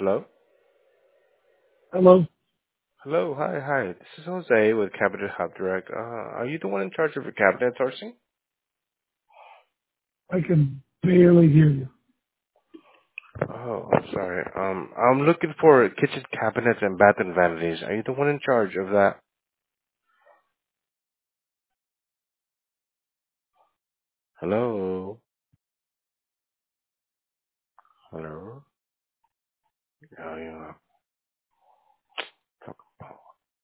Hello? Hello. Hello, hi. This is Jose with Cabinet Hub Direct. Are you the one in charge of your cabinet sourcing? I can barely hear you. Oh, I'm sorry. I'm looking for kitchen cabinets and bathroom vanities. Are you the one in charge of that? Hello? Hello? Oh, yeah.